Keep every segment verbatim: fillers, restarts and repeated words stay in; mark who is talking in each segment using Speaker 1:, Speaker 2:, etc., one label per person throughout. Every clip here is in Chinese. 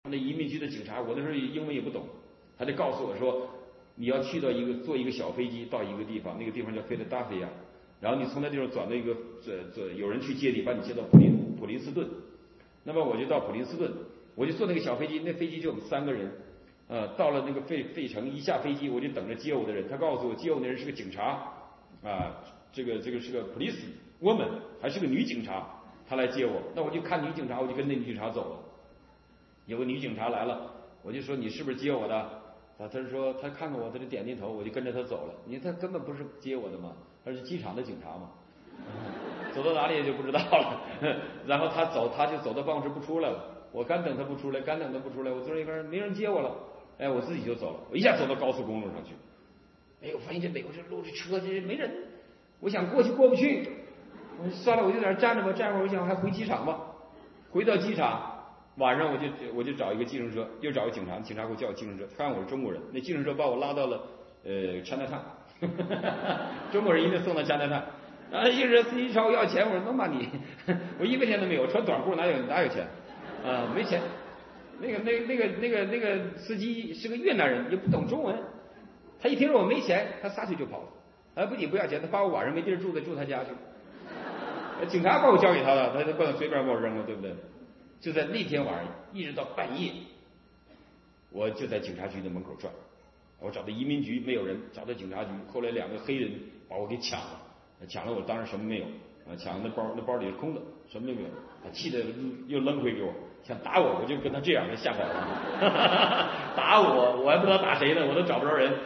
Speaker 1: 那移民局的警察，我那时候英文也不懂，他就告诉我说，你要去到一个坐一个小飞机到一个地方，那个地方叫菲拉达菲亚，然后你从那地方转到一个这这有人去接你，把你接到普林普林斯顿。那么我就到普林斯顿，我就坐那个小飞机，那飞机就我们三个人，呃，到了那个费费城，一下飞机我就等着接我的人，他告诉我接我的人是个警察，啊，这个这个是个 police woman， 还是个女警察，他来接我，那我就看女警察，我就跟那女警察走了。有个女警察来了，我就说你是不是接我的？啊，他说他看看我，他就点点头，我就跟着他走了。你他根本不是接我的嘛，他是机场的警察嘛。走到哪里也就不知道了。然后他走，他就走到办公室不出来了。我干等他不出来，干等他不出来，我坐一边没人接我了。哎，我自己就走了。我一下走到高速公路上去。哎，我发现这美国这路这车这没人，我想过去过不去。我算了，我就在那站着吧，站会儿我想还回机场吧。回到机场，晚上我就我就找一个计程车，又找个警察，警察给我叫计程车，他看我是中国人，那计程车把我拉到了呃 Chinatown， 中国人一定送到 Chinatown。然后一个司机朝我要钱，我说能吧你，我一分钱都没有，穿短裤哪有哪有钱啊、呃，没钱。那个那那个那个那个司机是个越南人，也不懂中文，他一听说我没钱，他撒腿就跑了。啊，不仅不要钱，他把我晚上没地儿住的住他家去。警察把我交给他了，他就不能随便把我扔了，对不对？就在那天晚上，一直到半夜，我就在警察局的门口转。我找到移民局没有人，找到警察局，后来两个黑人把我给抢了。抢了我当然什么没有，啊，抢那包那包里是空的，什么都没有，他气得又扔回给我，想打我，我就跟他这样，他吓跑了，打我，我还不知道打谁呢，我都找不着人，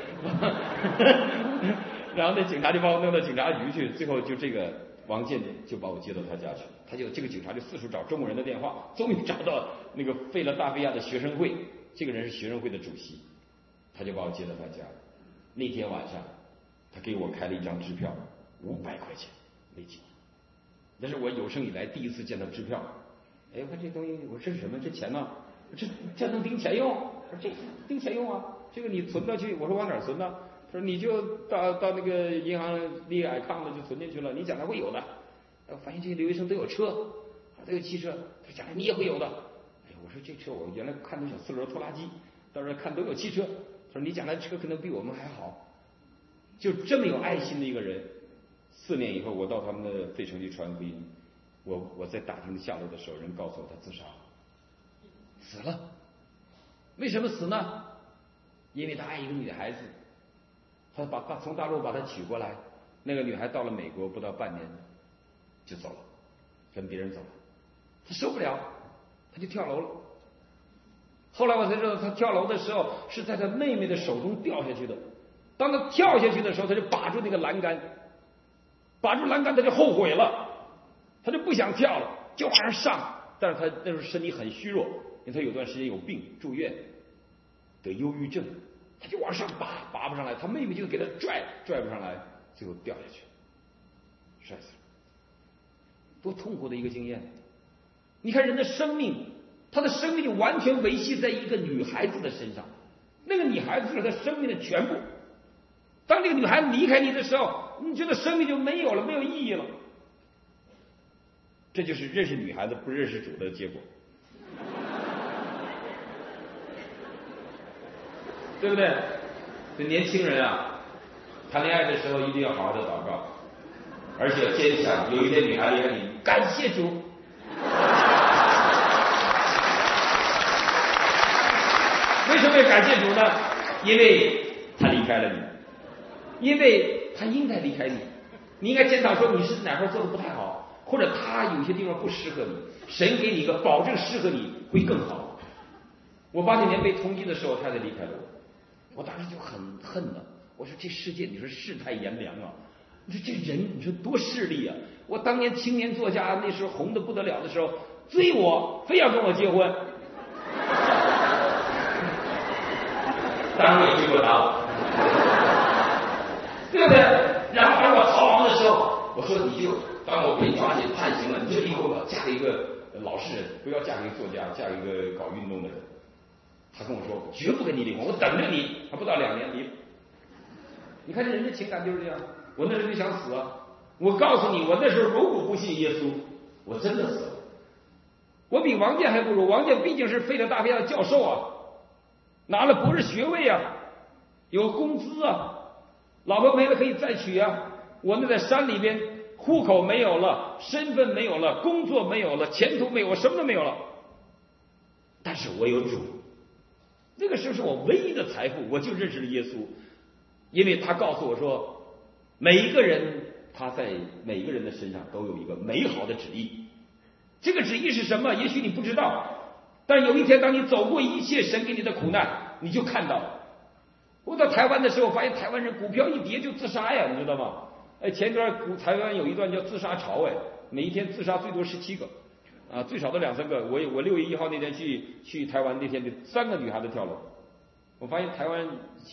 Speaker 1: 然后那警察就把我弄到警察局去，最后就这个王健就把我接到他家去，他就这个警察就四处找中国人的电话，终于找到那个费了大菲亚的学生会，这个人是学生会的主席，他就把我接到他家。那天晚上，他给我开了一张支票。五百块钱美金，那是我有生以来第一次见到支票。哎，我看这东西，我说这是什么？这钱呢？这这能顶钱用？我说这顶钱用啊，这个你存到去。我说往哪儿存呢？他说你就到到那个银行立 account 了就存进去了，你将来会有的。我发现这些留学生都有车，都有汽车，他将来你也会有的。哎，我说这车我原来看那小四轮拖拉机，到时候看都有汽车。他说你将来车可能比我们还好。就这么有爱心的一个人。四年以后，我到他们的费城去传福音。我我在大厅下楼的时候，人告诉我他自杀了，死了。为什么死呢？因为他爱一个女孩子，他把把从大陆把她娶过来，那个女孩到了美国不到半年就走了，跟别人走了，他受不了，他就跳楼了。后来我才知道，他跳楼的时候是在他妹妹的手中掉下去的。当他跳下去的时候，他就把住那个栏杆。把住栏杆，他就后悔了，他就不想跳了，就往上上。但是他那时候身体很虚弱，因为他有段时间有病住院，得忧郁症，他就往上拔，拔不上来，他妹妹就给他拽，拽不上来，最后掉下去，摔死了。多痛苦的一个经验！你看人的生命，他的生命就完全维系在一个女孩子的身上，那个女孩子是他生命的全部。当这个女孩子离开你的时候，你觉得生命就没有了，没有意义了。这就是认识女孩子不认识主的结果，对不对？这年轻人啊，谈恋爱的时候一定要好好的祷告，而且坚强。有一天女孩离开你，感谢主。为什么要感谢主呢？因为他离开了你。因为他应该离开你，你应该检讨说你是哪块做的不太好，或者他有些地方不适合你，神给你一个保证适合你会更好。我八九年被通缉的时候，他才离开了我，我当时就很恨了。我说这世界，你说世态炎凉啊，你说这人，你说多势利啊！我当年青年作家那时候红的不得了的时候，追我，非要跟我结婚，当然也追过他了。对不对？然后当我逃亡的时候，我说你就当我被抓进判刑了，你就以后吧，嫁给一个老实人，不要嫁给一个作家，嫁给一个搞运动的人。他跟我说，绝不跟你离婚，我等着你，还不到两年离。你看这人的情感就是这样。我那时候就想死啊！我告诉你，我那时候如果不信耶稣，我真的死了。 我比王健还不如，王健毕竟是费了大皮的教授啊，拿了博士学位啊，有工资啊，老婆没了可以再娶啊。我那在山里边，户口没有了，身份没有了，工作没有了，前途没有，我什么都没有了。但是我有主，那个时候是我唯一的财富，我就认识了耶稣，因为他告诉我说，每一个人他在每一个人的身上都有一个美好的旨意。这个旨意是什么？也许你不知道，但是有一天当你走过一切神给你的苦难，你就看到了。我到台湾的时候，发现台湾人股票一跌就自杀呀，你知道吗？哎，前一段股台湾有一段叫自杀潮，哎，每一天自杀最多十七个，啊，最少都两三个。我我六月一号那天去去台湾那天，就三个女孩子跳楼。我发现台湾。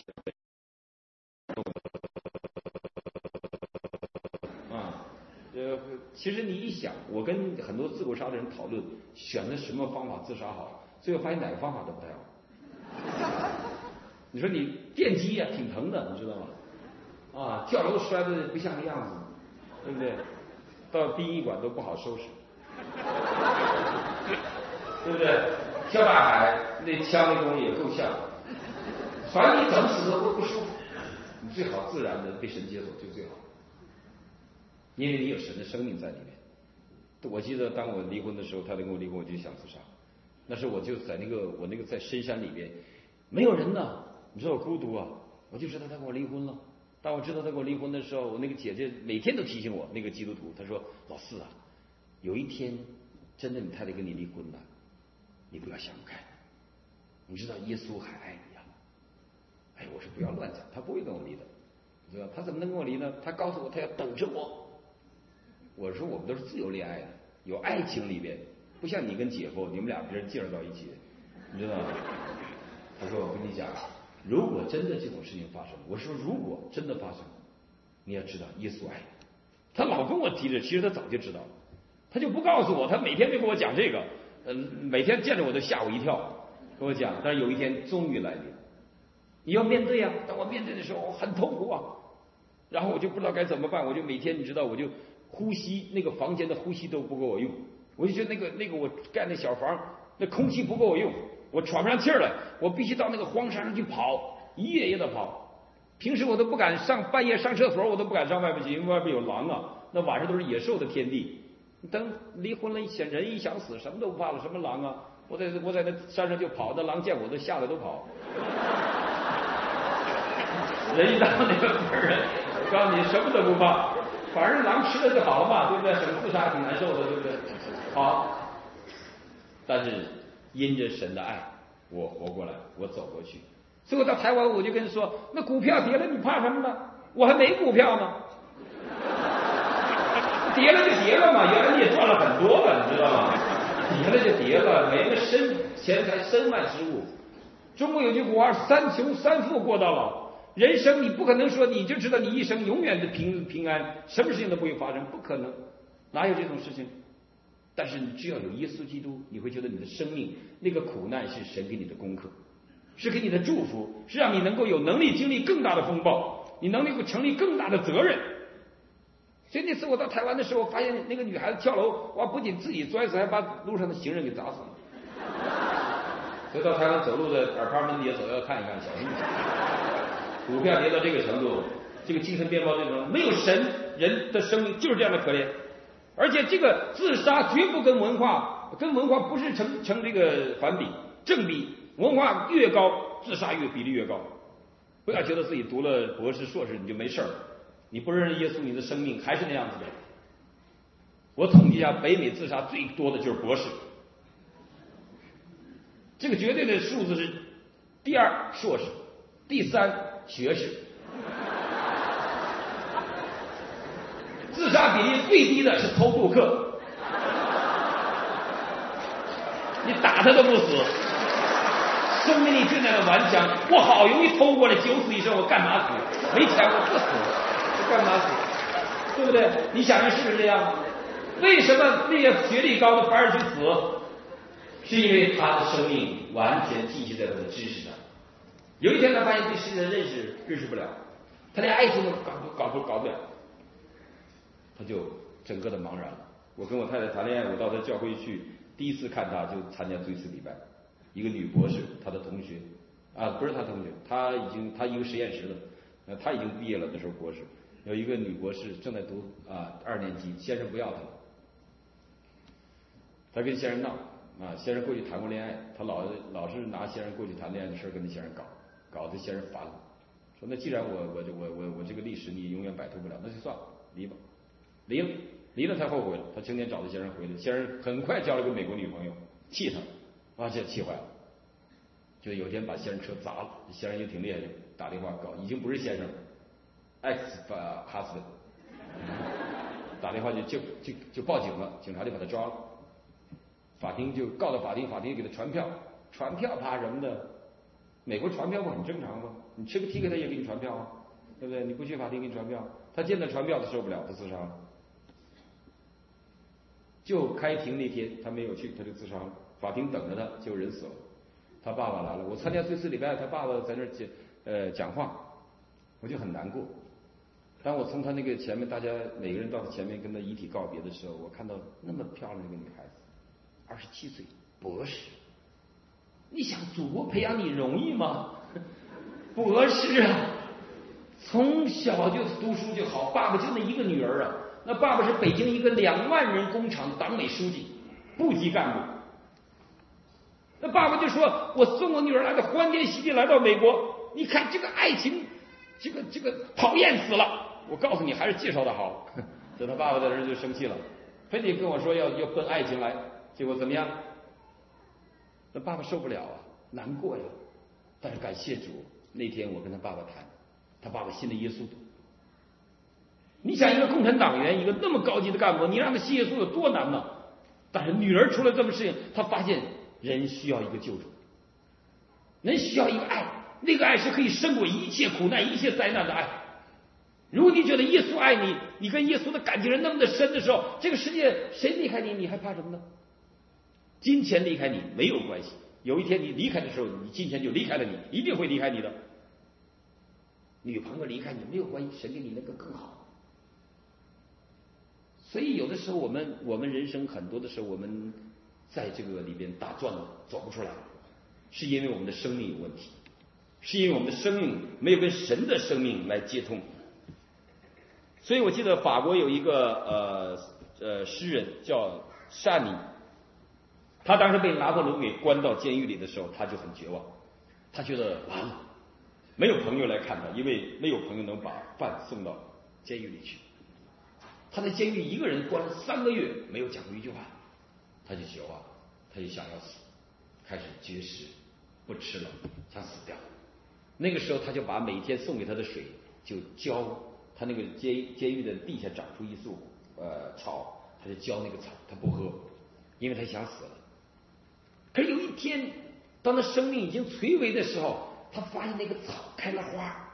Speaker 1: 呃，其实你一想，我跟很多自我杀的人讨论，选择什么方法自杀好，最后发现哪个方法都不太好。你说你电击呀、啊，挺疼的，你知道吗？啊，跳楼摔的不像个样子，对不对？到殡仪馆都不好收拾，对不对？跳大海那枪那东西也够呛，反正你怎么死都不舒服，你最好自然的被神接走就最好。因为你有神的生命在里面。我记得当我离婚的时候，他跟我离婚，我就想自杀。那时候我就在那个我那个在深山里边，没有人呢，你知道我孤独啊，我就知道他跟我离婚了。当我知道他跟我离婚的时候，我那个姐姐每天都提醒我，那个基督徒，她说：“老四啊，有一天真的你太太跟你离婚了，你不要想不开，你知道耶稣还爱你啊。”哎，我说不要乱讲，他不会跟我离的，你知道他怎么能跟我离呢？他告诉我他要等着我。我说我们都是自由恋爱的，有爱情里边，不像你跟姐夫，你们俩别人介绍到一起，你知道吗？他说我跟你讲，如果真的这种事情发生，我说如果真的发生，你要知道耶稣爱你。他老跟我提着，其实他早就知道了，他就不告诉我，他每天就跟我讲这个，嗯，每天见着我都吓我一跳，跟我讲。但是有一天终于来临，你要面对啊！当我面对的时候，我很痛苦啊，然后我就不知道该怎么办，我就每天你知道我就。呼吸那个房间的呼吸都不够我用，我就觉得那个那个我盖那小房，那空气不够我用，我喘不上气儿来，我必须到那个荒山上去跑，一夜夜的跑。平时我都不敢上，半夜上厕所我都不敢上外边去，因为外边有狼啊，那晚上都是野兽的天地。等离婚了，想人一想死，什么都不怕了，什么狼啊？我在我在那山上就跑，那狼见我都吓得都跑。人一到那个本儿，我告诉你，什么都不怕。反正狼吃了就好了嘛，对不对？省自杀挺难受的，对不对？好，但是因着神的爱，我活过来，我走过去。所以我到台湾，我就跟他说：“那股票跌了，你怕什么呢？我还没股票呢，跌了就跌了嘛。原来你也赚了很多了，你知道吗？跌了就跌了，每个身钱财身外之物。中国有句古话：三穷三富过到老。”人生你不可能说你就知道你一生永远的平平安，什么事情都不会发生，不可能，哪有这种事情？但是你只要有耶稣基督，你会觉得你的生命那个苦难是神给你的功课，是给你的祝福，是让你能够有能力经历更大的风暴，你能够成立更大的责任。所以那次我到台湾的时候，发现那个女孩子跳楼，哇，不仅自己摔死，还把路上的行人给砸死了。所以到台湾走路的耳旁门底下走要看一看，小心点。股票跌到这个程度，这个精神面貌这种没有神，人的生命就是这样的可怜。而且这个自杀绝不跟文化，跟文化不是成成这个反比，正比。文化越高，自杀越比例越高。不要觉得自己读了博士、硕士你就没事儿，你不认识耶稣，你的生命还是那样子的。我统计一下，北美自杀最多的就是博士，这个绝对的数字是第二硕士，第三学士。自杀比例最低的是偷渡客，你打他都不死，生命力最大的顽强，我好容易偷过来，九死一生，我干嘛死？没钱我不死，我干嘛死？对不对？你想想是不是这样？为什么那些学历高的反而去死？是因为他的生命完全寄居在他的知识上。有一天他发现对世界的认识认识不了，他连爱情都搞不搞不搞不了，他就整个的茫然了。我跟我太太谈恋爱，我到他教会去第一次看他就参加追思礼拜，一个女博士，他的同学啊，不是他同学，他已经他一个实验室的，呃，他已经毕业了，那时候博士，有一个女博士正在读啊二年级，先生不要她了，他跟先生闹啊，先生过去谈过恋爱，他老老是拿先生过去谈恋爱的事跟那先生搞，搞得先生烦了，说那既然我我我我我这个历史你永远摆脱不了，那就算了，离吧，离了。离了才后悔了，他成天找他先生回来，先生很快交了个美国女朋友，气他，啊，这气坏了，就有天把先生车砸了，先生也挺厉害的，打电话搞，已经不是先生了 ，ex husband， 打电话就就就就报警了，警察就把他抓了，法庭就告到法庭，法庭给他传票，传票怕什么的？美国传票不很正常吗？你吃个 ticket 他也给你传票啊，对不对？你不去法庭给你传票，他见到传票他受不了，他自杀了。就开庭那天他没有去，他就自杀了。法庭等着他，结果人死了。他爸爸来了，我参加追思礼拜，他爸爸在那儿讲呃讲话，我就很难过。当我从他那个前面，大家每个人到他前面跟他遗体告别的时候，我看到那么漂亮的一个女孩子，二十七岁，博士。你想祖国培养你容易吗？博士啊，从小就读书就好，爸爸就那一个女儿啊。那爸爸是北京一个两万人工厂党委书记，部级干部。那爸爸就说：“我送我女儿来的欢天喜地来到美国，你看这个爱情，这个这个讨厌死了。我告诉你，还是介绍的好。”这他爸爸在这就生气了，非得跟我说要要奔爱情来，结果怎么样？那爸爸受不了啊，难过呀。但是感谢主，那天我跟他爸爸谈，他爸爸信了耶稣。你想一个共产党员，一个那么高级的干部，你让他信耶稣有多难呢？但是女儿出了这么事情，他发现人需要一个救主，人需要一个爱，那个爱是可以胜过一切苦难、一切灾难的爱。如果你觉得耶稣爱你，你跟耶稣的感情是那么的深的时候，这个世界谁离开你，你还怕什么呢？金钱离开你没有关系，有一天你离开的时候，你金钱就离开了你，一定会离开你的。女朋友离开你没有关系，神给你那个更好。所以有的时候我们我们人生很多的时候我们在这个里边打转了走不出来，是因为我们的生命有问题，是因为我们的生命没有跟神的生命来接通。所以我记得法国有一个呃呃诗人叫沙尼，他当时被拿破仑给关到监狱里的时候，他就很绝望，他觉得完了，没有朋友来看他，因为没有朋友能把饭送到监狱里去。他在监狱一个人关了三个月，没有讲过一句话，他就绝望，他就想要死，开始绝食，不吃了，想死掉。那个时候他就把每天送给他的水就浇他那个监监狱的地下长出一束呃草，他就浇那个草，他不喝，因为他想死了。可是有一天，当他生命已经垂危的时候，他发现那个草开了花，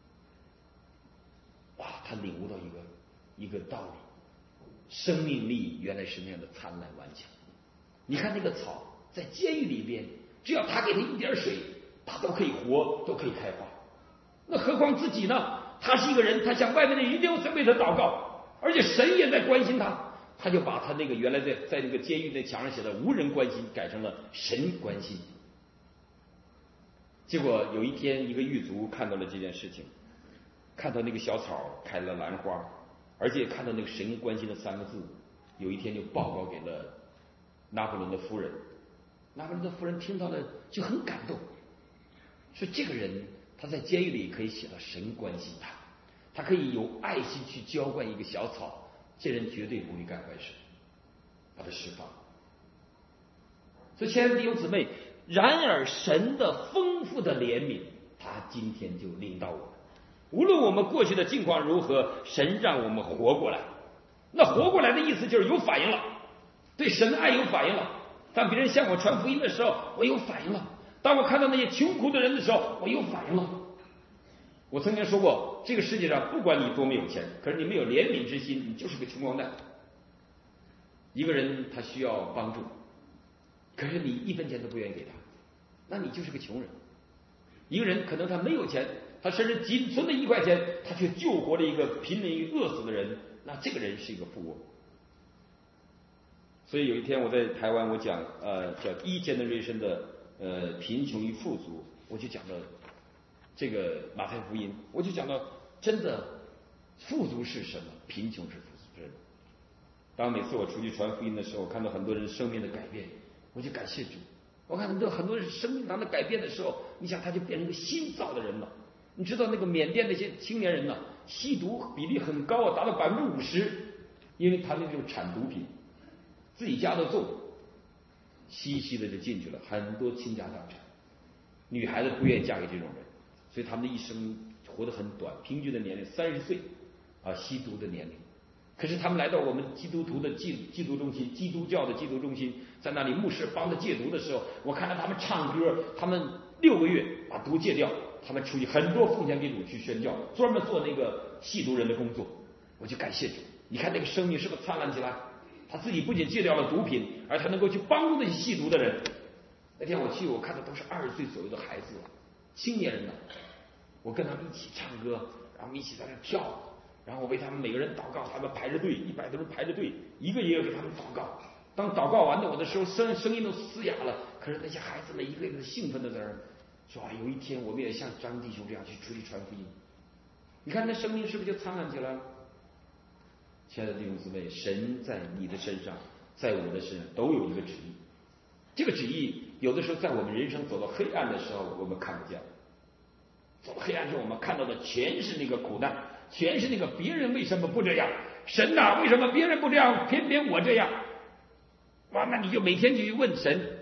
Speaker 1: 哇！他领悟到一个。一个道理，生命力原来是那样的灿烂顽强。你看那个草在监狱里边，只要他给他一点水，他都可以活，都可以开花。那何况自己呢？他是一个人，他向外面的人一定在为他祷告，而且神也在关心他。他就把他那个原来在在那个监狱那墙上写的无人关心改成了神关心。结果有一天，一个狱卒看到了这件事情，看到那个小草开了兰花，而且看到那个神关心的三个字，有一天就报告给了拿破仑的夫人。拿破仑的夫人听到了就很感动，说这个人他在监狱里可以写到神关心他，他可以有爱心去浇灌一个小草，这人绝对不会干坏事，把他释放。所以亲爱的弟兄姊妹，然而神的丰富的怜悯，他今天就领导我们。无论我们过去的境况如何，神让我们活过来。那活过来的意思就是有反应了，对神的爱有反应了。当别人向我传福音的时候，我有反应了；当我看到那些穷苦的人的时候，我有反应了。我曾经说过，这个世界上不管你多么有钱，可是你没有怜悯之心，你就是个穷光蛋。一个人他需要帮助，可是你一分钱都不愿意给他，那你就是个穷人。一个人可能他没有钱，他甚至仅存的一块钱，他却救活了一个濒临于饿死的人，那这个人是一个富翁。 所以有一天我在台湾，我讲呃叫一 generation 的呃贫穷与富足，我就讲到这个马太福音，我就讲到真的富足是什么，贫穷是富足是什么。当每次我出去传福音的时候，我看到很多人生命的改变，我就感谢主。我看很多很多人生命上的改变的时候，你想他就变成一个新造的人了。你知道那个缅甸那些青年人呢，吸毒比例很高啊，达到百分之五十，因为他那种产毒品，自己家都种，吸一吸的就进去了，很多倾家荡产。女孩子不愿意嫁给这种人，所以他们的一生活得很短，平均的年龄三十岁啊，吸毒的年龄。可是他们来到我们基督徒的戒戒毒中心，基督教的戒毒中心，在那里牧师帮着戒毒的时候，我看到他们唱歌，他们六个月把毒戒掉，他们出去很多奉献给主去宣教，专门做那个吸毒人的工作，我就感谢主。你看那个生命是不是灿烂起来？他自己不仅戒掉了毒品，而他能够去帮助那些吸毒的人。那天我去，我看到都是二十岁左右的孩子，青年人呢，我跟他们一起唱歌，然后我们一起在那跳。然后我为他们每个人祷告，他们排着队，一百多人排着队，一个一个给他们祷告。当祷告完的我的时候，声声音都嘶哑了。可是那些孩子们一个一个兴奋的在那儿说：“啊，有一天我们也像张弟兄这样去出去传福音。”你看那生命是不是就灿烂起来了？亲爱的弟兄姊妹，神在你的身上，在我的身上都有一个旨意。这个旨意有的时候在我们人生走到黑暗的时候，我们看不见。走到黑暗之后，我们看到的全是那个苦难。全是那个别人为什么不这样？神呐、啊，为什么别人不这样，偏偏我这样？哇，那你就每天去问神。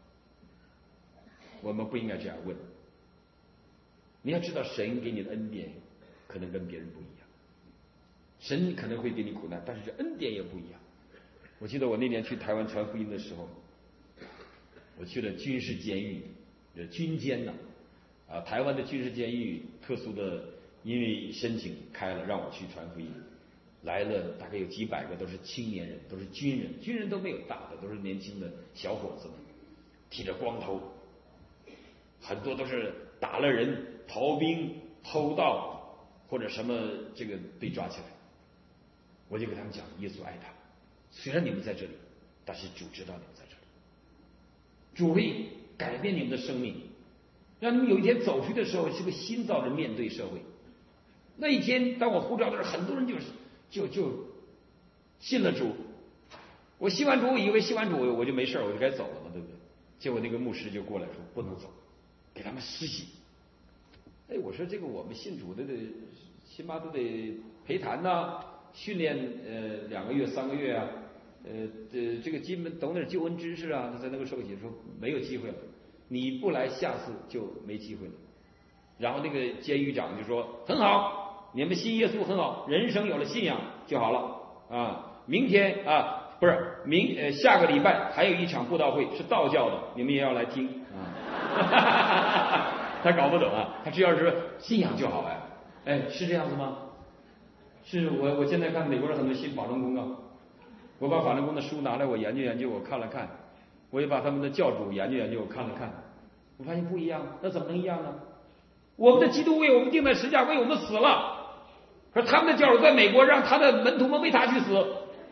Speaker 1: 我们不应该这样问。你要知道，神给你的恩典可能跟别人不一样。神可能会给你苦难，但是这恩典也不一样。我记得我那年去台湾传福音的时候，我去了军事监狱，这军监呐，啊，台湾的军事监狱特殊的。因为申请开了，让我去传福音，来了大概有几百个，都是青年人，都是军人，军人都没有大的，都是年轻的小伙子们，剃着光头，很多都是打了人、逃兵、偷盗或者什么这个被抓起来。我就给他们讲，耶稣爱他们，虽然你们在这里，但是主知道你们在这里，主会改变你们的生命，让你们有一天走出去的时候是个新造人面对社会。那一天，当我呼召的时候，很多人就是就就信了主。我信完主，我以为信完主我就没事，我就该走了嘛，对不对？结果那个牧师就过来说不能走，给他们施洗。哎，我说这个我们信主的得起码都得陪谈呐、啊，训练呃两个月三个月啊，呃这这个基本懂点救恩知识啊，他才能够受洗。说没有机会了，你不来，下次就没机会了。然后那个监狱长就说很好，你们信耶稣很好，人生有了信仰就好了啊。明天啊，不是明呃下个礼拜还有一场布道会是道教的，你们也要来听啊。他搞不懂啊，他只要是信仰就好哎，哎是这样子吗？是我我现在看美国人很多信法轮功啊，我把法轮功的书拿来我研究研究，我看了看，我也把他们的教主研究研究，我看了看，我发现不一样，那怎么能一样呢？我们的基督为我们钉在十字架，为我们死了，可是他们的教主在美国让他的门徒们为他去死，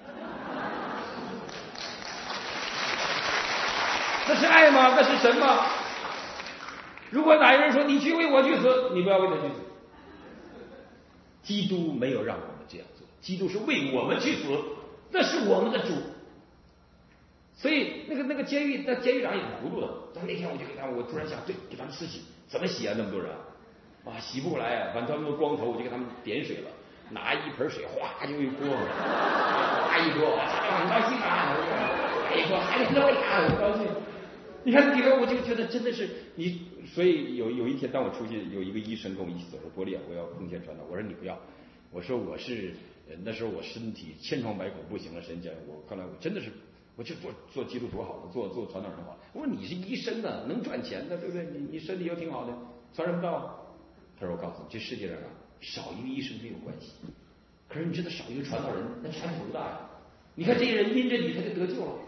Speaker 1: 那是爱吗？那是神吗？如果哪一个人说你去为我去死，你不要为他去死。基督没有让我们这样做，基督是为我们去死，那是我们的主。所以那个那个监狱那监狱长也很糊涂的。但那天我就给他们，我突然想，对，给他们施洗，怎么洗啊？那么多人啊，洗不过来啊，反正他们都光头，我就给他们点水了，拿一盆水，哗就一锅，哗一锅，很高兴啊，一锅还得捞呀，很高兴。你看这个，我就觉得真的是你。所以有有一天，当我出去，有一个医生跟我一起走，说伯利啊，我要奉献传道。我说你不要，我说我是那时候我身体千疮百孔不行了，神讲我后来我真的是。我就做做基督徒好了，做做传道人好了。我说你是医生啊，能赚钱的，对不对？你你身体又挺好的，传什么道？他说我告诉你，这世界上啊，少一个医生没有关系，可是你知道少一个传道人，那差距多大呀？你看这些人因着你，他就得救了。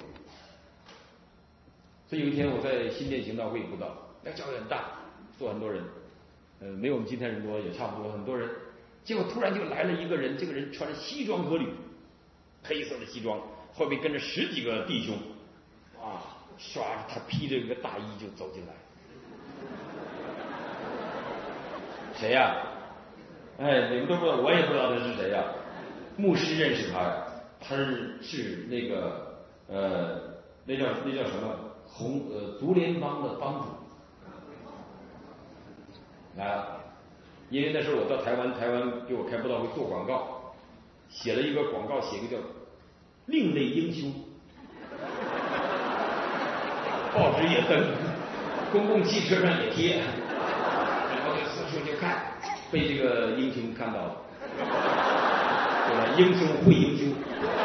Speaker 1: 所以有一天我在新店行道会布道，那教会很大，坐很多人，呃，没有我们今天人多，也差不多很多人。结果突然就来了一个人，这个人穿着西装革履，黑色的西装。 后面跟着十几个弟兄，啊，唰，他披着一个大衣就走进来。谁呀、啊？哎，你们都不知道，我也不知道他是谁呀、啊。牧师认识他呀，他是是那个呃，那叫那叫什么红呃足联帮的帮主。啊，因为那时候我到台湾，台湾给我开布道会做广告，写了一个广告，写一个叫“另类英雄”，报纸也登，公共汽车上也贴，然后就四处就看，被这个英雄看到了，对吧？英雄会英雄，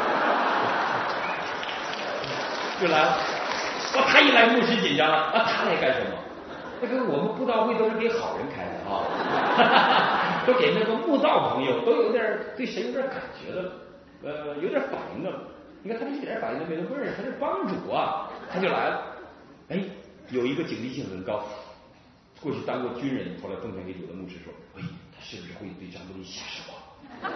Speaker 1: 就来了。哇，他一来，牧师紧张了，啊，他来干什么？那个我们布道会都是给好人开的啊，都给那个慕道朋友，都有点对神有点感觉的，呃，有点反应的。你看他这一点反应都没有，不是他是帮主啊，他就来了。哎，有一个警惕性很高，过去当过军人，后来奉献给主的牧师说，喂，他是不是会对张伯苓下手啊？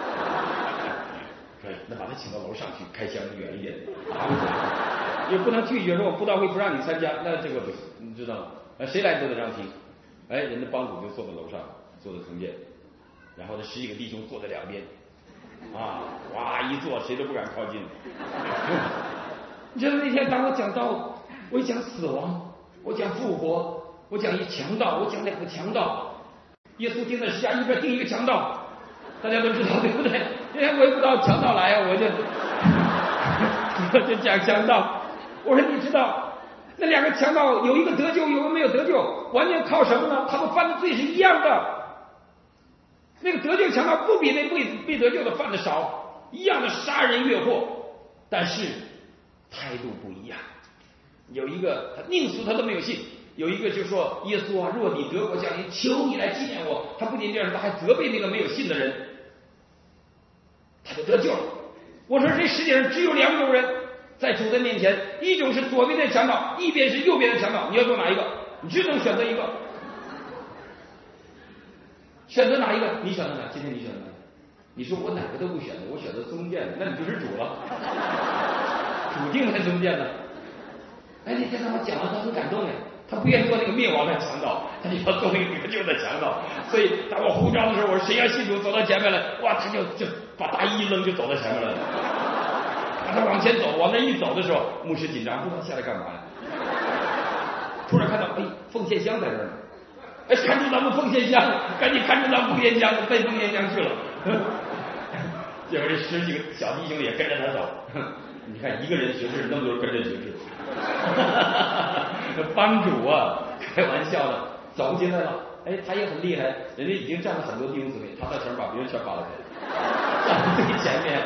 Speaker 1: 说那把他请到楼上去，开箱远一点，打不准，也不能拒绝说我布道会不让你参加，那这个不行，你知道吗？哎，谁来都得让听。哎，人的帮主就坐在楼上，坐在中间，然后这十几个弟兄坐在两边，啊，哇，一坐谁都不敢靠近。你知道那天当我讲到，我一讲死亡，我讲复活，我讲一强盗，我讲两个强盗，耶稣钉在十字架一边钉一个强盗，大家都知道对不对？因为我也不知道强盗来啊，我就我就讲强盗。我说你知道？那两个强盗有一个得救，有一个没有得救，完全靠什么呢？他们犯的罪是一样的。那个得救强盗不比那未被得救的犯的少，一样的杀人越货，但是态度不一样。有一个他宁死他都没有信，有一个就说耶稣啊，若你得国降临，求你来纪念我。他不仅这样，他还责备那个没有信的人，他就得救了。我说这世界上只有两种人。在主的面前，一种是左边的强盗，一边是右边的强盗，你要做哪一个？你只能选择一个。选择哪一个？你选择哪？今天你选择哪？你说我哪个都不选择，我选择中间的，那你就是主了。主定在中间的。哎，那天他们讲完，他很感动哎，他不愿意做那个灭亡的强盗，他就要做那个得救的强盗。所以当我呼召的时候，我说谁要信主走到前面来，哇，他就就把大衣一扔就走到前面来了。他往前走，往那一走的时候，牧师紧张，不知道下来干嘛呀。突然看到，哎，奉献箱在这儿呢，哎，看住咱们奉献箱，赶紧看住咱们奉献箱，奔奉献箱去了。结果这十几个小弟兄也跟着他走。你看一个人学士，那么多人跟着学士。帮主啊，开玩笑的，走进来了。哎，他也很厉害，人家已经站了很多弟兄姊妹，他到前面把别人全扒拉开，站在最前面。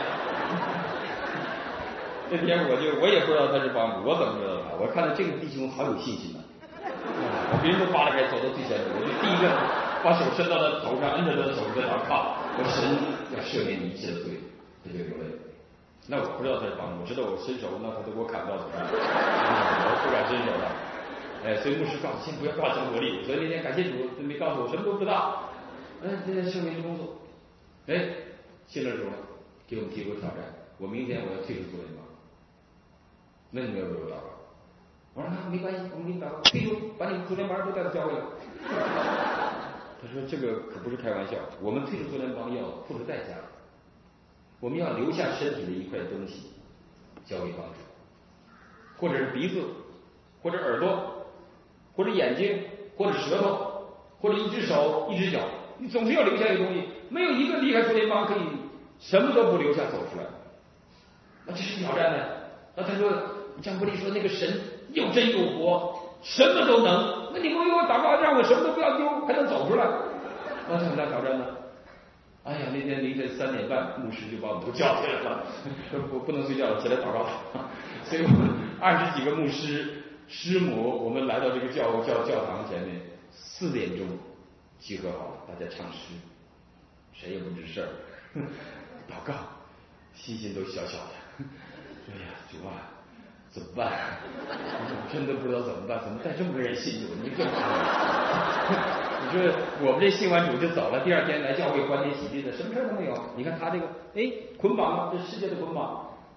Speaker 1: 那天我就我也不知道他是帮主，我怎么知道他？我看到这个弟兄好有信心呢、啊，我别人都扒拉开走到最前面，我就第一个把手伸到他头上，摁着他的手在那靠，我神要赦免你一切的罪，他就流泪。那我不知道他是帮主，我知道我伸手，那他都给我砍到手上，我不敢伸手了。哎，所以牧师告诉先不要挂成魔力，所以那天感谢主，没告诉我什么都不知道。哎，这在圣灵工作，哎，信了主了，给我们提出挑战，我明天我要退出做联邦。那你们要不要祷告？我说那没关系，我们给你祷告，退休把你们主联班都带到教会来。他说这个可不是开玩笑，我们退出主联邦要付出代价，我们要留下身体的一块东西交给帮主，或者是鼻子，或者耳朵，或者眼睛，或者舌头，或者一只手一只脚，你总是要留下一个东西，没有一个离开主联邦可以什么都不留下走出来，那这是挑战呢。那他说张伯苓说那个神又真又活，什么都能，那你不给我祷告让我什么都不要丢，还能走出来，那怎么来挑战呢？哎呀，那天凌晨三点半，牧师就把我们都叫起来了，不不能睡觉了，起来祷告。所以我们二十几个牧师师母，我们来到这个教教教堂前面，四点钟集合好了，大家唱诗，谁也不吱声，祷告，心心都小小的。哎呀，主啊，怎么办？我真的不知道怎么办，怎么带这么个人信主？你更惨。你说我们这信完主就走了，第二天来教会欢天喜地的，什么事都没有。你看他这个，哎，捆绑了，这世界的捆绑，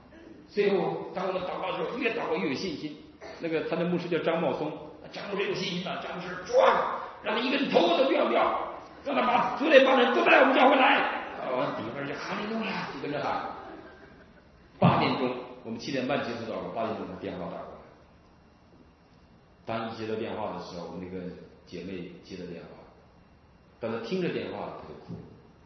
Speaker 1: 最后当我们祷告的时候，越祷告越有信心。那个他的牧师叫张茂松，张牧师有信心了，张牧师抓，让他一个人头都不要掉，让他把昨天帮人都带我们教会来。啊，完底下人就哈利路亚，就跟着喊。八点钟，我们七点半结束祷告，八点钟他电话打过来。当一接到电话的时候，我们那个姐妹接到电话，当她听着电话，她就哭。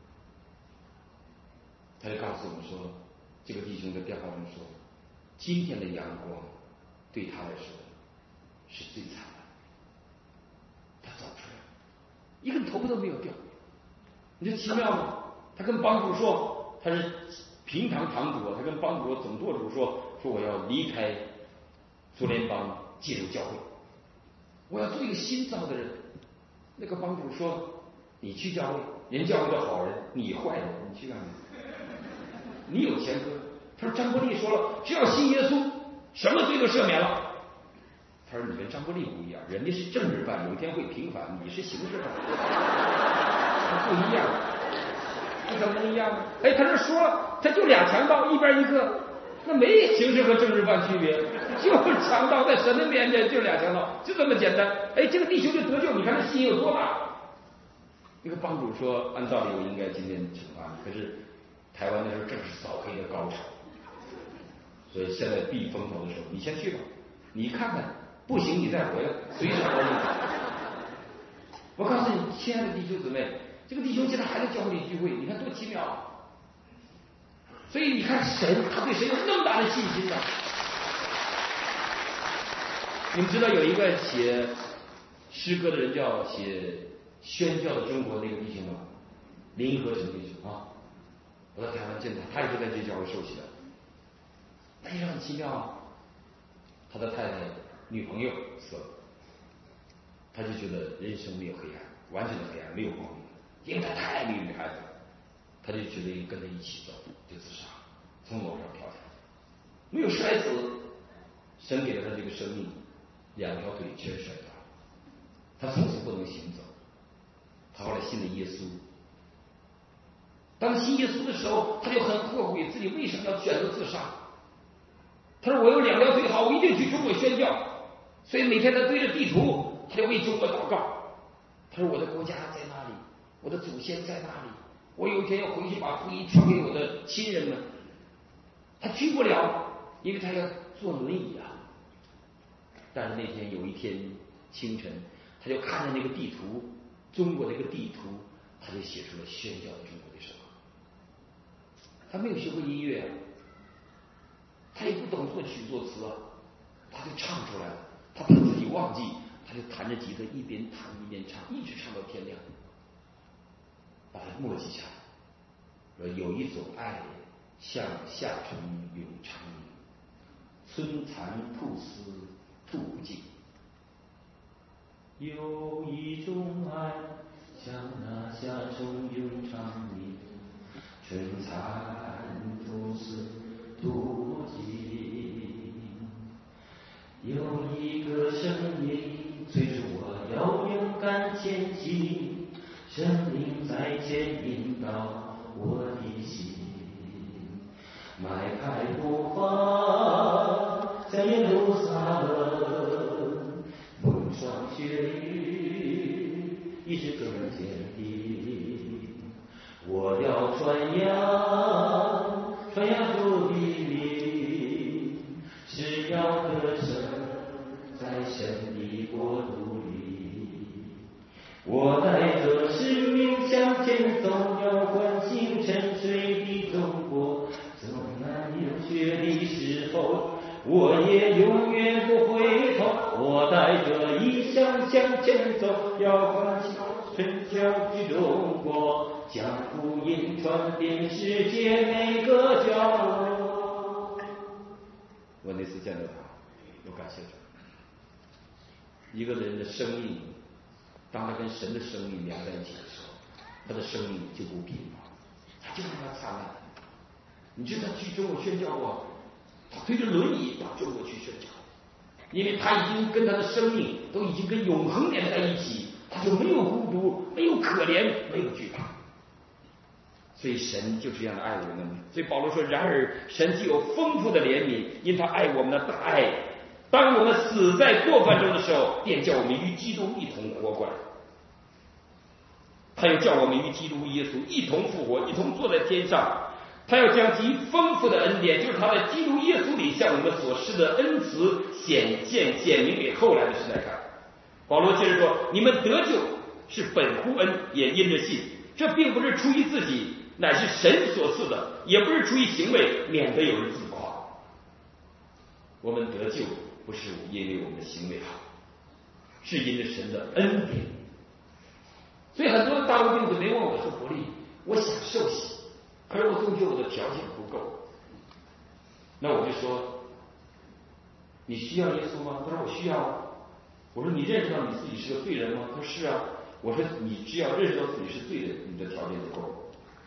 Speaker 1: 她就告诉我们说，这个弟兄在电话中说，今天的阳光对他来说是最惨的。他走出来，一根头发都没有掉。你说奇妙吗？他跟帮主说，他是平常堂主，他跟帮主总舵主说，说我要离开苏联邦，进入教会，我要做一个新造的人。那个帮主说，你去教会，人教会的好人，你坏人，你去干嘛？你有前科。他说张伯利说了，只要信耶稣，什么罪都赦免了。他说你跟张伯利不一样，人家是政治犯，有一天会平反，你是刑事犯，不一样。为什么不一样呢？哎，他这说了，他就俩强盗，一边一个，那没刑事和政治犯区别，就是强盗，在神的面前就俩强盗，就这么简单。哎，这个弟兄就得救，你看他信有多大。那个帮主说，按道理我应该今天惩罚你，可是台湾那时候正是扫黑的高潮，所以现在避风头的时候，你先去吧，你看看，不行你再回来，随时欢迎。我告诉你，亲爱的弟兄姊妹，这个弟兄现在还在教会里聚会，你看多奇妙。所以你看神，他对神有那么大的信心呢、啊。你们知道有一个写诗歌的人叫写宣教的中国那个弟兄吗？林和成弟兄啊，我在台湾见他，他也是在这教会受洗的。那也很奇妙啊。他的太太女朋友死了，他就觉得人生没有黑暗，完全的黑暗，没有光明，因为他太爱那个女孩子了，他就决定跟他一起走，就自杀，从楼上跳下来，没有摔死，神给了他这个生命，两条腿全摔断，他从此不能行走。他后来信了耶稣，当信耶稣的时候，他就很后悔自己为什么要选择自杀。他说我有两条腿好，我一定去中国宣教，所以每天他对着地图，他就为中国祷告。他说我的国家在哪里？我的祖先在哪里？我有一天要回去把福音传给我的亲人们。他去不了，因为他要坐轮椅啊。但是那天有一天清晨，他就看着那个地图，中国的一个地图，他就写出了宣教的中国的什么。他没有学过音乐啊，他也不懂作曲作词啊，他就唱出来了。他怕自己忘记，他就弹着吉他，一边弹一边唱，一直唱到天亮，把它默记下来。说有一种爱像夏春永长鸣，春蚕吐丝吐不尽。有一种爱像那夏春永长鸣，春蚕吐丝吐不尽。有一个声音催促我要勇敢前进，生命在牵引到我的心，迈开步伐向耶路撒冷，风霜雪雨一直更坚定。我要传扬传扬主的名，是要得胜在神的国度里。我带着使命向前走，要唤醒沉睡的中国。纵然有血的时候，我也永远不回头。我带着异象向前走，要唤醒宣教的中国，将福音传遍世界每个角落。我那次见到他，我感谢主。一个人的生命，当他跟神的生命连在一起的时候，他的生命就不平凡，他就让他灿烂。你知道他去中国宣教过，他推着轮椅到中国去宣教，因为他已经跟他的生命都已经跟永恒连在一起，他就没有孤独，没有可怜，没有惧怕。 所以神就这样的爱我们。所以保罗说，然而神既有丰富的怜悯，因他爱我们的大爱，当我们死在过犯中的时候，便叫我们与基督一同活过来。他又叫我们与基督耶稣一同复活，一同坐在天上。他要将极丰富的恩典，就是他在基督耶稣里向我们所施的恩慈显现显明给后来的时代看。保罗接着说，你们得救是本乎恩，也因着信。这并不是出于自己，乃是神所赐的，也不是出于行为，免得有人自夸。我们得救不是因为我们的行为好，是因着神的恩典。所以很多大陆弟兄没问我说，伯利，我想受洗，可是我总觉得我的条件不够。那我就说，你需要耶稣吗？他说我需要啊。我说你认识到你自己是个罪人吗？他说是啊。我说你只要认识到自己是罪人，你的条件就够了。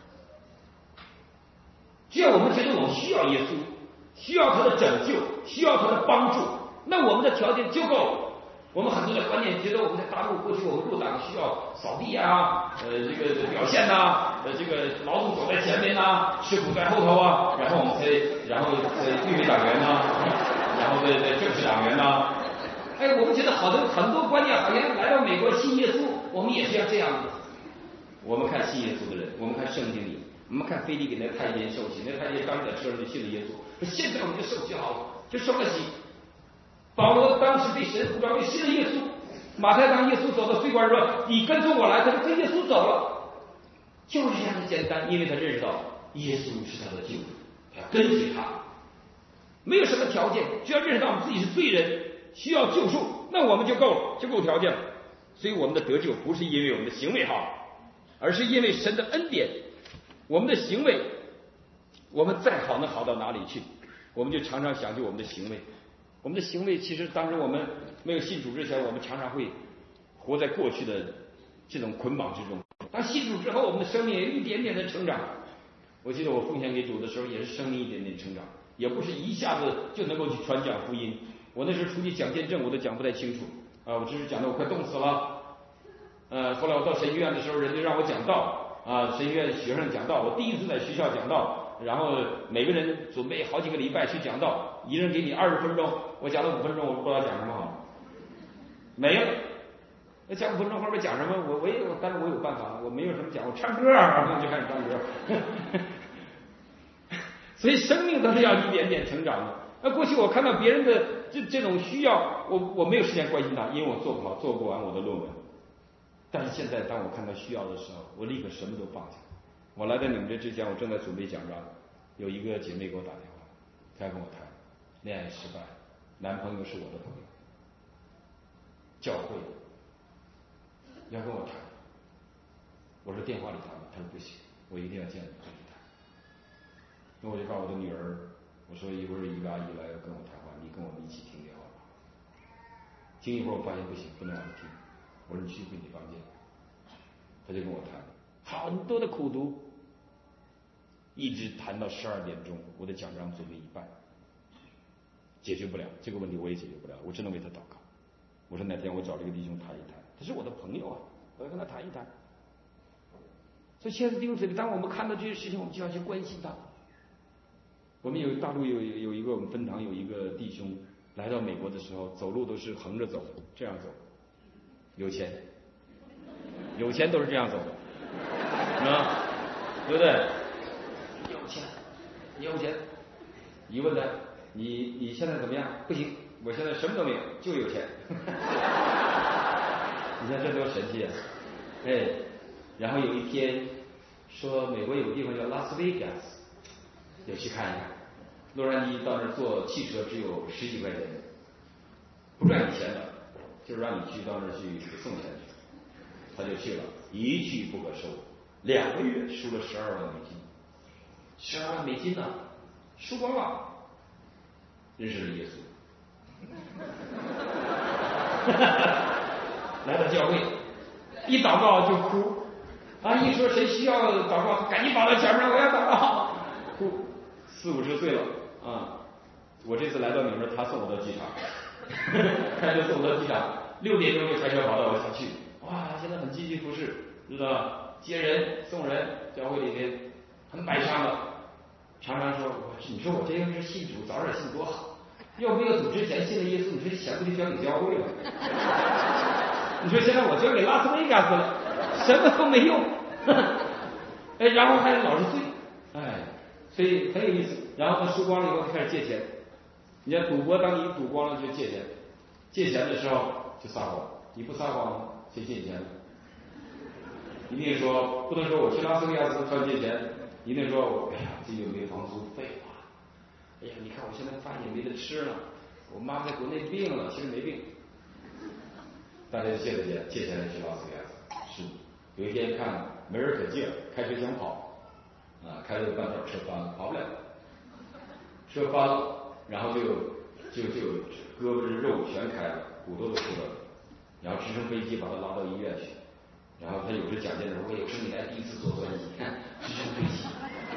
Speaker 1: 只要我们觉得我们需要耶稣，需要他的拯救，需要他的帮助，那我们的条件就够了。我们很多的观念觉得我们在大陆过去我们入党需要扫地啊，呃这个表现呐、啊，呃这个劳动走在前面呐、啊，吃苦在后头啊，然后我们才然后在绿委党员呐、啊，然后在在正式党员呐、啊。哎，我们觉得好多很多观念好像来到美国信耶稣，我们也是要这样的。我们看信耶稣的人，我们看圣经里，我们看腓利给那太监受洗，那太监刚在车上就信了耶稣，说现在我们就受洗好了，就受了洗。保罗当时被神呼召，被信了耶稣。马太当耶稣走到水管说：“你跟从我来。”他就跟耶稣走了，就是这样的简单。因为他认识到耶稣是他的救主，他要跟随他，没有什么条件，只要认识到我们自己是罪人，需要救赎，那我们就够了，就够条件了。所以我们的得救不是因为我们的行为好，而是因为神的恩典。我们的行为，我们再好能好到哪里去？我们就常常想起我们的行为。我们的行为其实当时我们没有信主之前，我们常常会活在过去的这种捆绑之中。当信主之后，我们的生命也一点点的成长。我记得我奉献给主的时候，也是生命一点点成长，也不是一下子就能够去传讲福音。我那时候出去讲见证，我都讲不太清楚啊，我只是讲的我快冻死了。呃，后来我到神学院的时候，人家让我讲道啊，神学院学生讲道，我第一次在学校讲道。然后每个人准备好几个礼拜去讲道，一人给你二十分钟，我讲了五分钟，我不知道讲什么好，没了。那讲五分钟后边讲什么？我我也有，但是我有办法，我没有什么讲，我唱歌啊，然后就开始唱歌。所以生命都是要一点点成长的。那过去我看到别人的这这种需要，我我没有时间关心他，因为我做不好，做不完我的论文。但是现在当我看到需要的时候，我立刻什么都放下。我来到你们这之前，我正在准备讲章，有一个姐妹给我打电话，她要跟我谈恋爱失败，男朋友是我的朋友，教会要跟我谈。我说电话里谈吧，她说不行，我一定要见你跟你谈。那我就告诉我的女儿，我说一会儿一个阿姨来要跟我谈话，你跟我们一起听电话吧。听一会儿我发现不行，不能让她听，我说你去回你房间。她就跟我谈很多的苦读，一直谈到十二点钟，我的讲章准备一半，解决不了这个问题，我也解决不了，我只能为他祷告。我说哪天我找这个弟兄谈一谈，他是我的朋友啊，我要跟他谈一谈。所以现在弟兄姊妹，当我们看到这些事情，我们就要去关心他。我们有大陆有有一个我们分堂有一个弟兄来到美国的时候，走路都是横着走，这样走，有钱，有钱都是这样走的。啊，对不对？有钱，有钱。你问他，你你现在怎么样？不行，我现在什么都没有，就有钱。你看这多神气啊！哎，然后有一天说美国有个地方叫拉斯维加斯，要去看一看。洛杉矶到那儿坐汽车只有十几块钱，不赚你钱的，就是让你去到那儿去送钱去。他就去了，一去不可收。两个月输了十二万美金，十二万美金呢、啊，输光了。认识了耶稣，来到教会，一祷告就哭，啊，一说谁需要祷告，赶紧跑到前面，我要祷告，哭。四五十岁了啊，我这次来到你们，他送我到机场，开车送我到机场，六点钟就开车跑到我小区，哇，现在很积极服侍，知道吧？接人送人，教会里面很哀伤的，常常说：“我你说我这要是信主，早点信多好！要没有主之前信了耶稣，你说这钱不就交给教会了？你说现在我交给拉斯维加斯了，什么都没用。哎，然后还老是醉，哎，所以很有意思。然后他输光了以后就开始借钱。你看赌博，当你赌光了就借钱，借钱的时候就撒谎，你不撒谎谁借钱？一定说不能说我去拉斯维加斯赚借钱，一定说我哎呀这又没房租废话。哎呀，你看我现在饭也没得吃了，我妈在国内病了，其实没病。大家借的钱，借钱去拉斯维加斯。是，有一天看没人可借，开车想跑，啊，开了半道车翻了，跑不了，车翻了，然后就就就胳膊的肉全开了，骨头都出来了，然后直升飞机把他拉到医院去。然后他有时讲见的，我有生以来第一次坐专机，看直升飞机。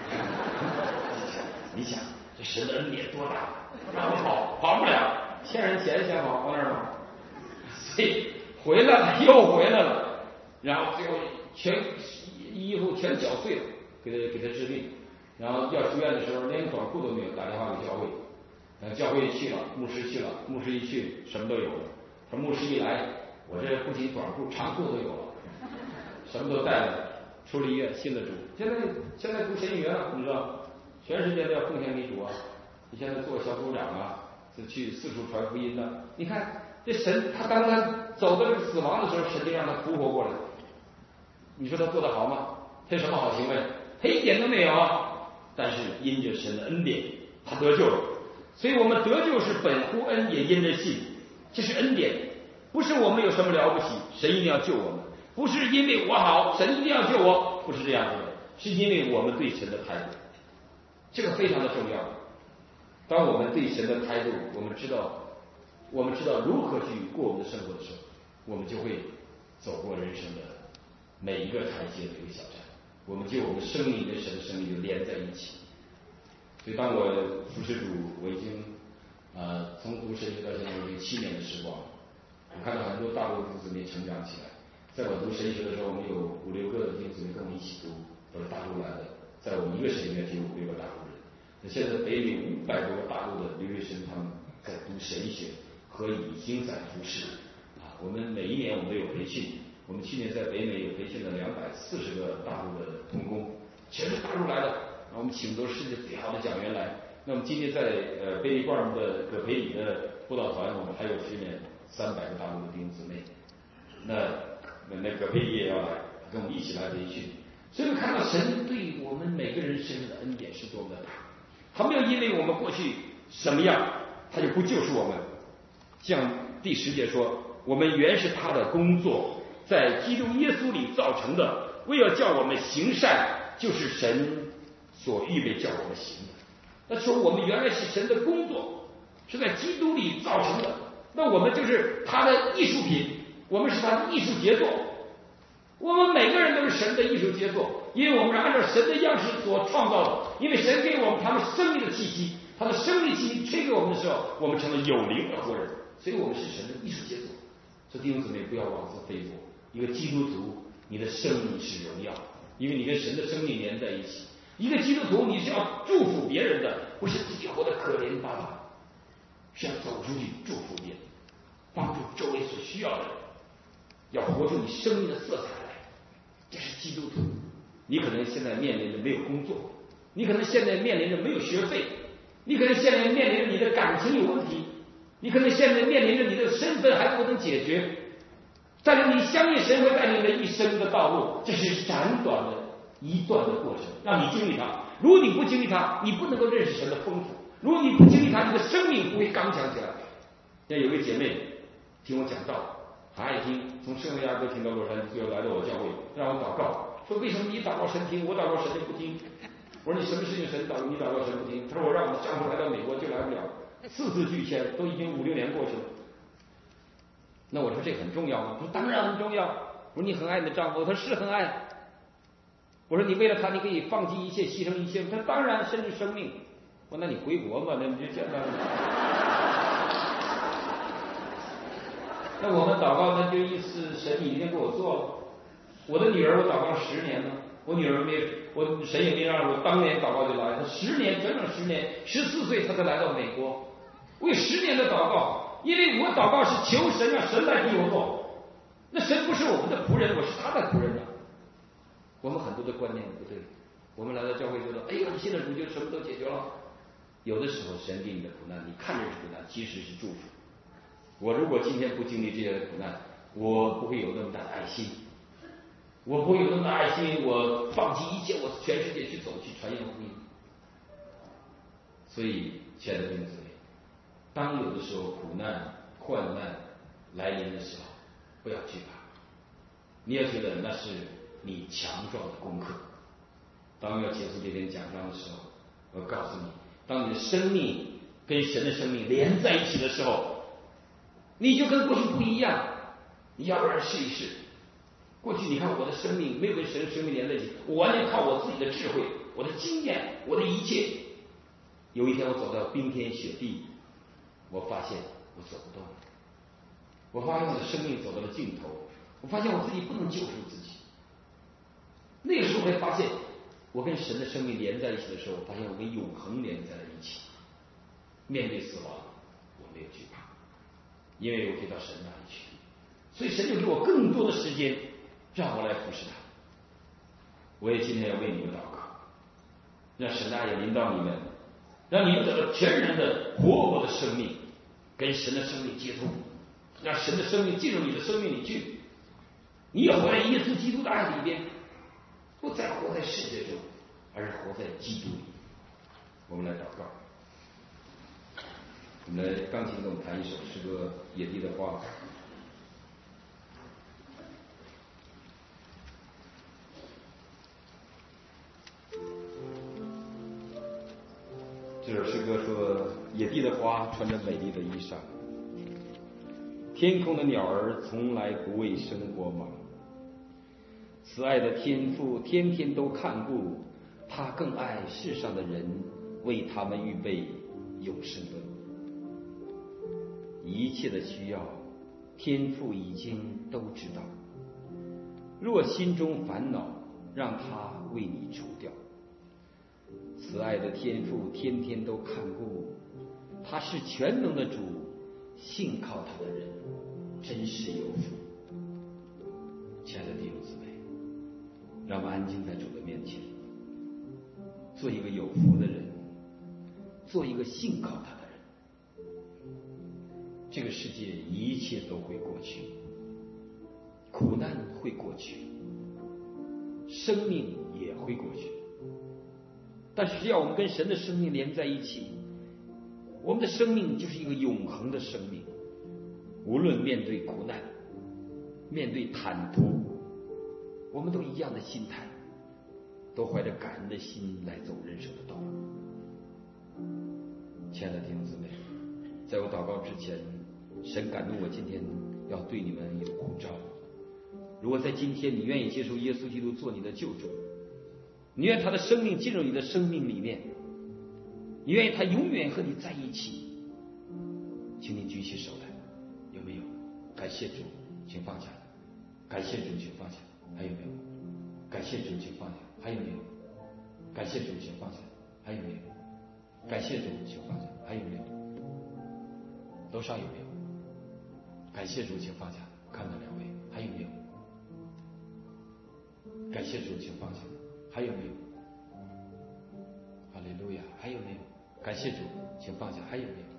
Speaker 1: 你想这神的恩典多大，让我跑跑不了，欠人钱想跑往哪儿跑？所以回来了又回来了，然后最后全衣服全绞碎了，给他给他治病。然后要出院的时候连个短裤都没有，打电话给教会，呃教会去了，牧师去了，牧师一去什么都有了。说牧师一来，我这不仅短裤长裤都有了。什么都带了，出了医院信了主。现在现在读神学了，你知道，全世界都要奉献给主啊！你现在做小组长啊，是去四处传福音的。你看这神，他当他走到这个死亡的时候，神就让他复活过来。你说他做得好吗？他有什么好行为？他一点都没有啊！但是因着神的恩典，他得救了。所以我们得救是本乎恩，也因着信，这是恩典，不是我们有什么了不起，神一定要救我们。不是因为我好，神一定要救我，不是这样子的，是因为我们对神的态度，这个非常的重要。当我们对神的态度，我们知道，我们知道如何去过我们的生活的时候，我们就会走过人生的每一个台阶的一个小站，我们就我们的生命跟神的生命就连在一起。所以当我服侍主，我已经呃从读神学到现在已经七年的时光，我看到很多大陆的弟兄姊妹成长起来。在我读神学的时候，我们有五六个弟兄姊妹跟我们一起读，都是大陆来的。在我们一个神学院就有五六个大陆人。那现在北美五百多个大陆的留学生，他们在读神学和已经在服侍啊。我们每一年我们都有培训，我们去年在北美有培训了两百四十个大陆的同工，全是大陆来的。然后我们请都是世界最好的讲员来。那么今年在呃贝利罐儿的葛培理的布道团，我们还有训练三百个大陆的弟兄姊妹。那那个佩也要来，跟我们一起来培训。所以看到神对我们每个人身上的恩典是多么的大，他没有因为我们过去什么样，他就不救赎我们。像第十节说，我们原是他的工作，在基督耶稣里造成的，为要叫我们行善，就是神所预备叫我们行的。那说我们原来是神的工作，是在基督里造成的，那我们就是他的艺术品。我们是他的艺术杰作，我们每个人都是神的艺术杰作，因为我们是按照神的样式所创造的。因为神给我们他们生命的气息，他的生命气息吹给我们的时候，我们成了有灵的活人，所以我们是神的艺术杰作。所以弟兄姊妹不要妄自菲薄，一个基督徒，你的生命是荣耀，因为你跟神的生命连在一起。一个基督徒，你是要祝福别人的，不是自己活得可怜巴巴，是要走出去祝福别人，帮助周围所需要的人。要活出你生命的色彩来，这是基督徒。你可能现在面临着没有工作，你可能现在面临着没有学费，你可能现在面临着你的感情有问题，你可能现在面临着你的身份还不能解决。但是你相信神会带领你的一生的道路，这是闪短的一段的过程，让你经历它。如果你不经历它，你不能够认识神的丰富；如果你不经历它，你的生命不会刚强起来。像有位姐妹听我讲道。他爱听，从圣地亚哥听到洛杉矶，最后来到我教会，让我祷告，说为什么你祷告神听，我祷告神就不听？我说你什么事情神祷你祷告神不听？他说我让我的丈夫来到美国就来不了，四次拒签，都已经五六年过去了。那我说这很重要吗？他说当然很重要。我说你很爱你的丈夫，他说是很爱。我说你为了他你可以放弃一切，牺牲一切。他说当然，甚至生命。我说那你回国吧，那你就简单了。那我们祷告，那就意思神你一定给我做了。我的女儿我祷告了十年了， 我女儿没，我神也没让我当年祷告就来，她十年整整十年，十四岁她才来到美国，我有十年的祷告，因为我祷告是求神让神来替我做，那神不是我们的仆人，我是他的仆人啊。我们很多的观念不对，我们来到教会觉得，哎呀，你信了主就什么都解决了。有的时候神给你的苦难，你看着是苦难，其实是祝福。我如果今天不经历这些苦难，我不会有那么大的爱心，我不会有那么大的爱心，我放弃一切，我全世界去走去传扬福音。所以，亲爱的弟兄姊妹，当有的时候苦难、患难来临的时候，不要惧怕，你要觉得那是你强壮的功课。当要结束这篇讲章的时候，我告诉你，当你的生命跟神的生命连在一起的时候，你就跟过去不一样。你要不然试一试，过去你看我的生命没有跟神的生命连在一起，我完全靠我自己的智慧、我的经验、我的一切。有一天我走到冰天雪地，我发现我走不动了，我发现我的生命走到了尽头，我发现我自己不能救赎自己。那个时候才发现，我跟神的生命连在一起的时候，发现我跟永恒连在了一起。面对死亡，我没有惧怕，因为我可以到神那里去。所以神就给我更多的时间，让我来服侍他。我也今天要为你们祷告，让神的爱临到你们，让你们得到全然的活泼的生命，跟神的生命接触，让神的生命进入你的生命里去。你也活在耶稣基督的爱里边，不再活在世界中，而是活在基督里。我们来祷告。我们来钢琴给我们弹一首诗歌《野地的花》。这首诗歌说：野地的花穿着美丽的衣裳，天空的鸟儿从来不为生活忙。慈爱的天父天天都看顾，他更爱世上的人，为他们预备永生的路。一切的需要，天父已经都知道。若心中烦恼，让他为你除掉。慈爱的天父天天都看顾，他是全能的主，信靠他的人真是有福。亲爱的弟兄姊妹，让我们安静在主的面前，做一个有福的人，做一个信靠他的人。这个世界一切都会过去，苦难会过去，生命也会过去，但是只要我们跟神的生命连在一起，我们的生命就是一个永恒的生命。无论面对苦难，面对坦途，我们都一样的心态，都怀着感恩的心来走人生的道路。亲爱的弟兄姊妹，在我祷告之前，神感动我今天要对你们有呼召。如果在今天你愿意接受耶稣基督做你的救主，你愿他的生命进入你的生命里面，你愿意他永远和你在一起，请你举起手来。有没有？感谢主，请放下。感谢主，请放下。还有没有？感谢主，请放下。还有没有？感谢主，请放下。还有没有？感谢主，请放下。还有没有？楼上有没有？感谢主，请放下。看到两位，还有没有？感谢主，请放下。还有没有？哈利路亚！还有没有？感谢主，请放下。还有没有？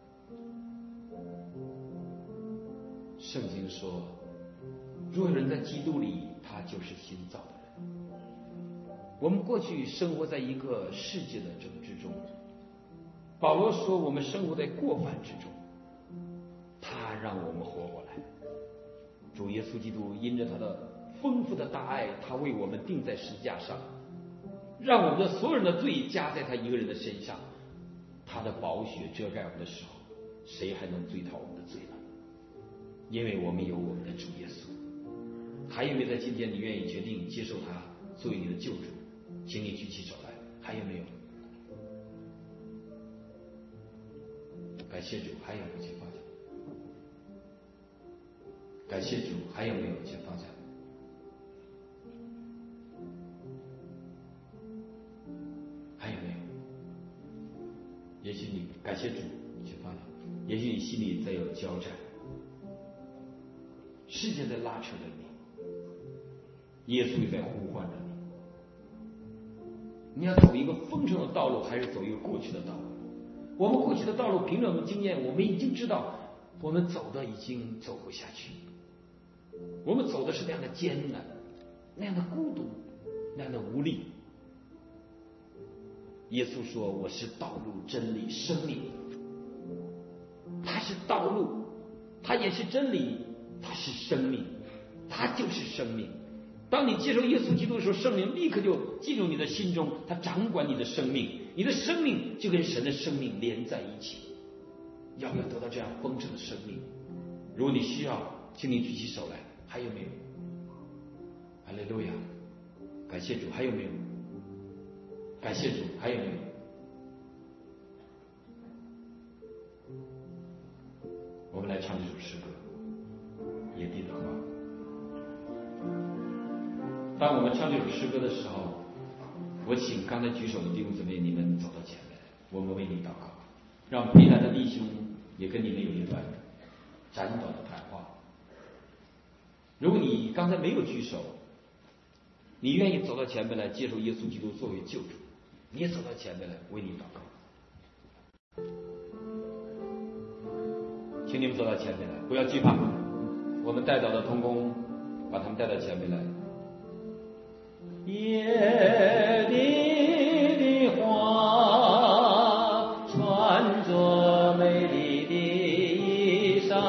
Speaker 1: 圣经说，若有人在基督里，他就是新造的人。我们过去生活在一个世界的政治中，保罗说我们生活在过犯之中，他让我们活过来。主耶稣基督因着他的丰富的大爱，他为我们钉在十字架上，让我们的所有人的罪加在他一个人的身上。他的宝血遮盖我们的时候，谁还能追讨我们的罪呢？因为我们有我们的主耶稣。还有没有在今天你愿意决定接受他作为你的救主？请你举起手来。还有没有？感谢主。还有没有？请放下。感谢主。还有没有？请放下。 也许你感谢主去发了，也许你心里在有交战，世界在拉扯着你，耶稣也在呼唤着你。你要走一个丰盛的道路，还是走一个过去的道路？我们过去的道路，凭着我们经验，我们已经知道，我们走的已经走不下去。我们走的是那样的艰难，那样的孤独，那样的无力。耶稣说：“我是道路、真理、生命。”他是道路，他也是真理，他是生命，他就是生命。当你接受耶稣基督的时候，圣灵立刻就进入你的心中，他掌管你的生命，你的生命就跟神的生命连在一起。要不要得到这样丰盛的生命？如果你需要，请你举起手来。还有没有？哈利路亚！感谢主。还有没有？感谢主。还有没有？我们来唱这首诗歌，野地的花。当我们唱这首诗歌的时候，我请刚才举手的弟兄姊妹，你们走到前面，我们为你祷告，让陪来的弟兄也跟你们有一段简短的谈话。如果你刚才没有举手，你愿意走到前面来接受耶稣基督作为救主，你也走到前面来为你祷告。请你们走到前面来，不要惧怕。我们带导的同工把他们带到前面来。野地的花，穿着美丽的衣裳，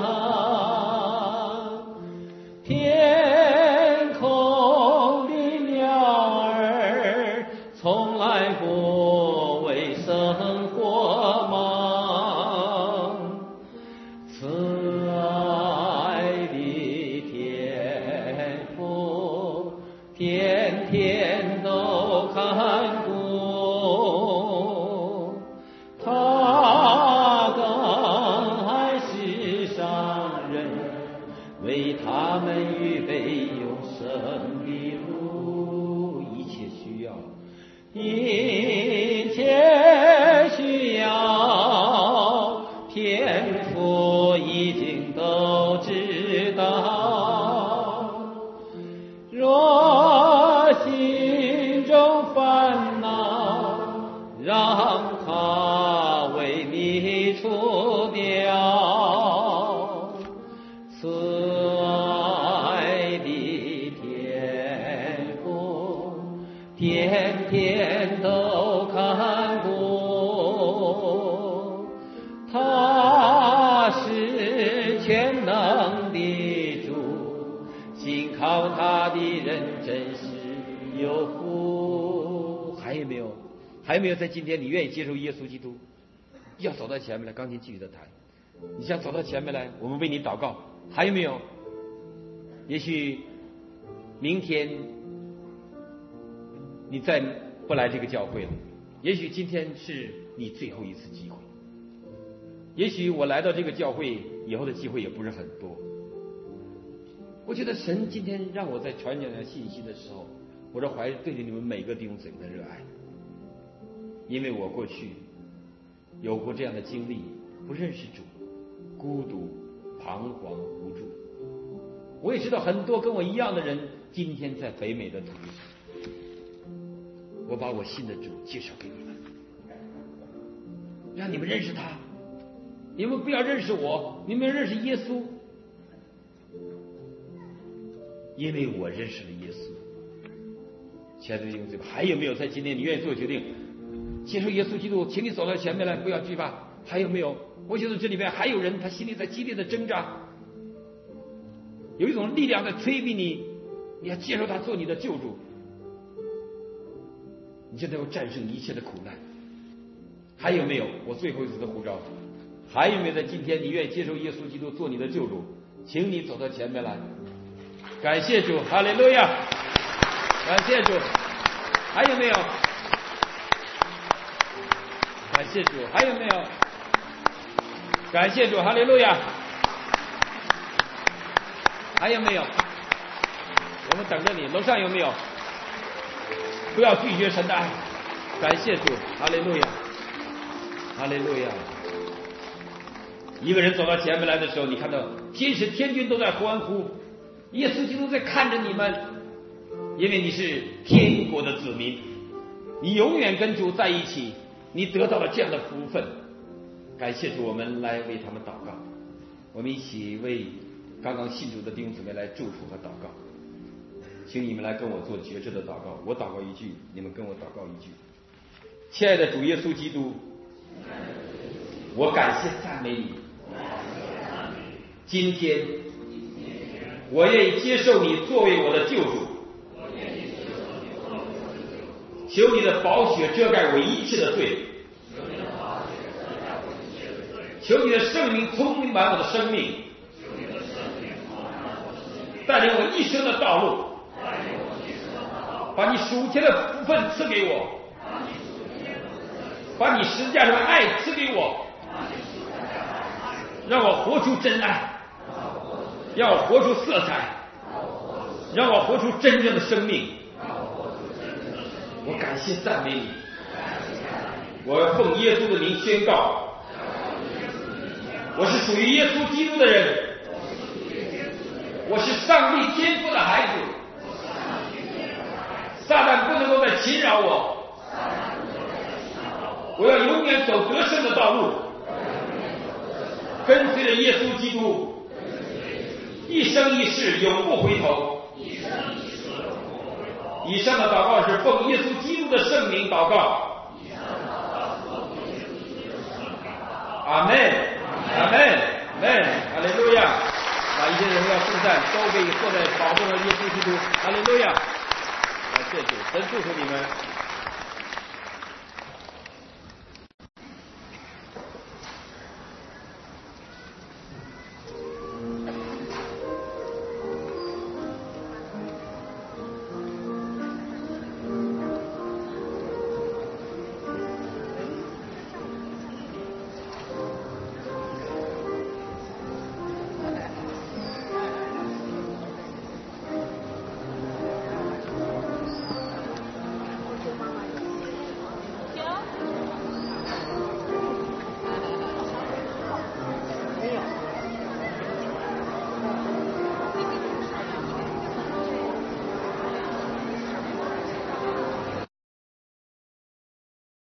Speaker 1: 天空的鸟儿从来不为生活忙，慈爱的天父天天都看顾，他更爱世上人，为他们预备永生的路。一切需要，一切需要，天父已经都知道。若心中烦恼，让他为你除掉。慈爱的天父，天天都看顾，他是全能的主，信靠他的人真是有福。还有没有？还有没有在今天你愿意接受耶稣基督？要走到前面来，刚才继续的谈。你想走到前面来，我们为你祷告。还有没有？也许明天你再不来这个教会了，也许今天是你最后一次机会，也许我来到这个教会以后的机会也不是很多。我觉得神今天让我在传讲信息的时候，我这怀着对着你们每个弟兄姊妹的热爱，因为我过去有过这样的经历，不认识主，孤独、彷徨、无助。我也知道很多跟我一样的人今天在北美的土地上，我把我信的主介绍给你们，让你们认识他。你们不要认识我，你们认识耶稣，因为我认识了耶稣。亲爱的弟兄姊妹，还有没有在今天你愿意做决定接受耶稣基督？请你走到前面来，不要惧怕。还有没有？我觉得这里面还有人，他心里在激烈的挣扎，有一种力量在催逼你，你要接受他做你的救主，你现在要战胜一切的苦难。还有没有？我最后一次的呼召，还有没有在今天你愿意接受耶稣基督做你的救主？请你走到前面来。感谢主，哈利路亚！感谢主。还有没有？感谢主。还有没有？感谢主，哈利路亚！还有没有？我们等着你，楼上有没有？不要拒绝神的爱。感谢主，哈利路亚！ 哈利路亚！一个人走到前面来的时候，你看到天使天军都在欢呼，耶稣基督在看着你们，因为你是天国的子民，你永远跟主在一起，你得到了这样的福分。感谢主，我们来为他们祷告，我们一起为刚刚信主的弟兄姊妹来祝福和祷告。请你们来跟我做决志的祷告，我祷告一句，你们跟我祷告一句。亲爱的主耶稣基督，我感谢赞美你，今天我愿意接受你作为我的救主，求你的宝血遮盖我一切的罪，求你的圣灵充满我的生命，带领我一生的道路，把你属天的福分赐给我，把你十字架上的爱赐给我，让我活出真爱，让我活出色彩，让我活出真正的生命。我感谢赞美你，我要奉耶稣的名宣告，我是属于耶稣基督的人，我是上帝天父的孩子，撒旦不能够再侵扰我，我要永远走得胜的道路，跟随着耶稣基督，一生一世永不回头。以上的祷告是奉耶稣基督的圣名祷告。阿门，阿门，阿门，哈利路亚！把一切荣耀颂赞都给坐在宝座上的耶稣基督，哈利路亚！感谢主，神祝福你们。